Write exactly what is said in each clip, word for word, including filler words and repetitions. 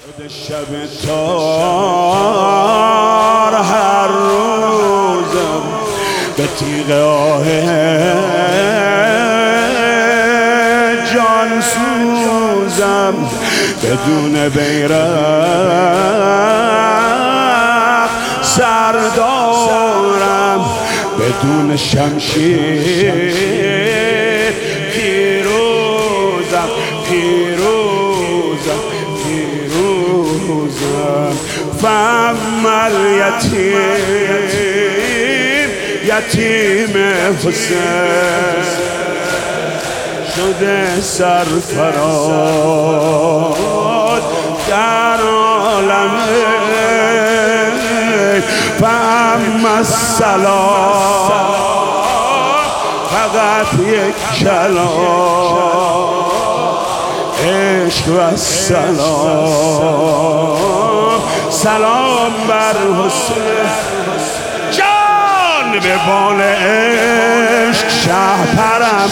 شب تار هر روزم به تیغ آه جان سوزم، بدون بیرق سردارم، بدون شمشیر پیروزم پیروزم پیروزم. فاما الیتیم یتیم حسین شده سرفراز در عالم. فاما السلام فقط یک کلام عشق و سلام، سلام بر حسین جان به بال عشق شهپرم،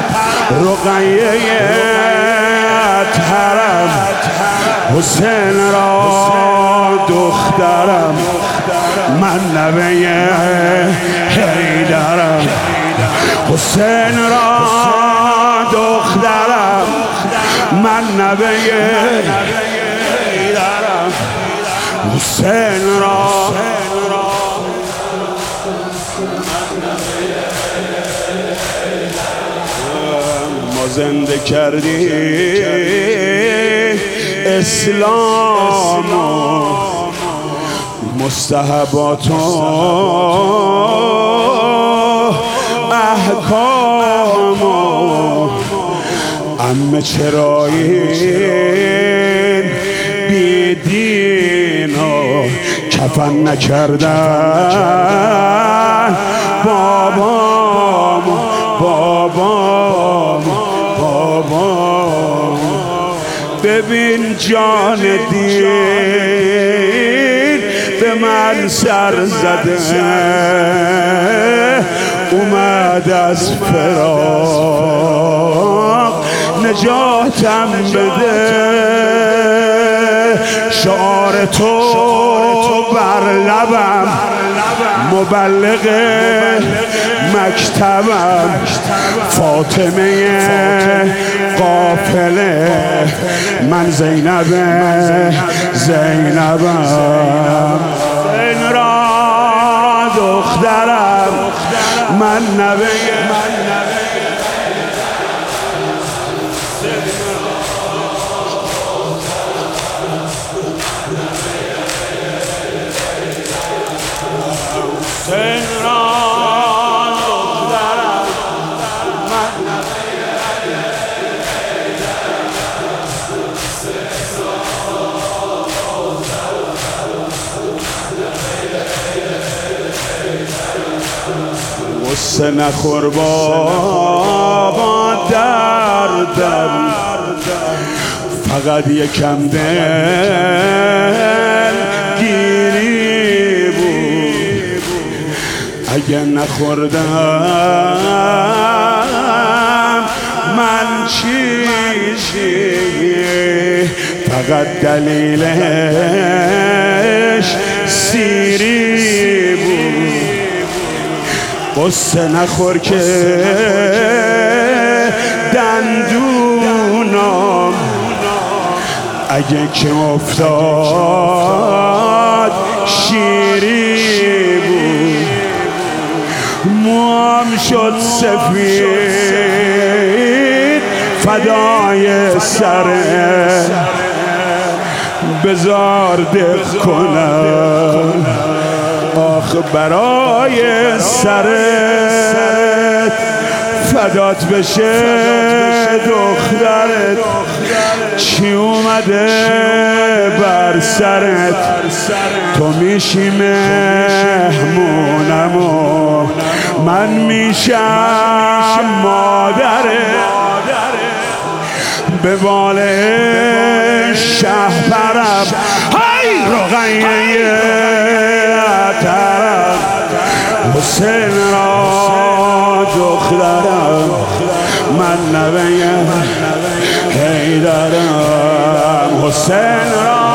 رقیه اطهرم، حسین را دخترم، من نوه حیدرم، حسین را دخترم، من نوه حیدرم، حسین را ما زنده کردی اسلام و مستحبات و احکام و عمه چرایین بی دین و کفن نکردن بابام بابام بابام. ببین جان دین به من سر زده، اومد از فراق نجاتم بده، شعار تو بر لبم، مبلغ مکتبم، فاطمه قافله، من زینب زینبم، این را دخترم، من نوه حسین را دخترم، من غصه نخور بابا دردم، فقط یکم دل گیری بود، اگه نخوردم من چیزی، فقط دلیلش سیری بود. غصه نخور که دندونم اگه که افتاد شیری بود، موام شد سفید فدای سره، بزار دق کنم آخ برای سرت، فدات بشه دخترت، چی اومده بر سرت، تو میشی مهمونم و من میشم مادرت، به بال شهپرم، های رقیه اطهرم، حسین را دخترم، من نوه حیدرم، حسین را